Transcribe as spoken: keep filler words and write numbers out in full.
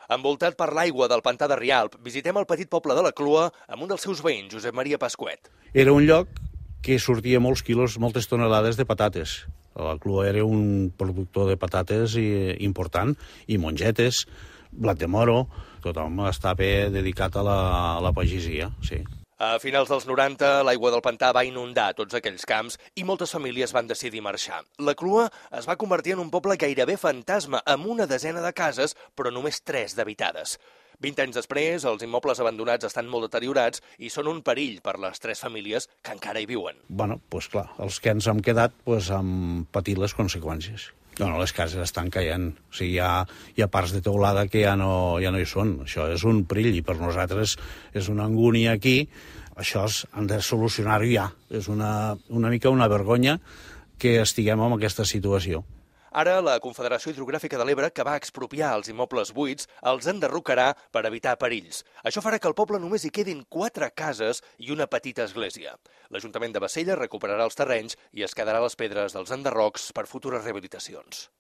Envoltat per l'aigua del pantà de Rialp, visitem el petit poble de la Clua amb un dels seus veïns, Josep Maria Pasquet. Era un lloc que sortia molts quilos, moltes tonelades de patates. La Clua era un productor de patates important, i mongetes, blat de moro, tothom estava dedicat a la, a la pagesia, sí. A finals dels noranta, l'aigua del pantà va inundar tots aquells camps i moltes famílies van decidir marxar. La Clua es va convertir en un poble gairebé fantasma, amb una desena de cases, però només tres d'habitades. Vint anys després, els immobles abandonats estan molt deteriorats i són un perill per les tres famílies que encara hi viuen. Bueno, doncs clar, els que ens hem quedat doncs, han patit les conseqüències. No, no, les cases estan caient. O sigui, hi ha, hi ha parts de teulada que ja no, ja no hi són. Això és un perill i per nosaltres és una angúnia aquí. Això han de solucionar-ho ja. És una, una mica una vergonya que estiguem en aquesta situació. Ara, la Confederació Hidrogràfica de l'Ebre, que va expropiar els immobles buits, els enderrocarà per evitar perills. Això farà que al poble només hi quedin quatre cases i una petita església. L'Ajuntament de Bassella recuperarà els terrenys i es quedarà les pedres dels enderrocs per futures rehabilitacions.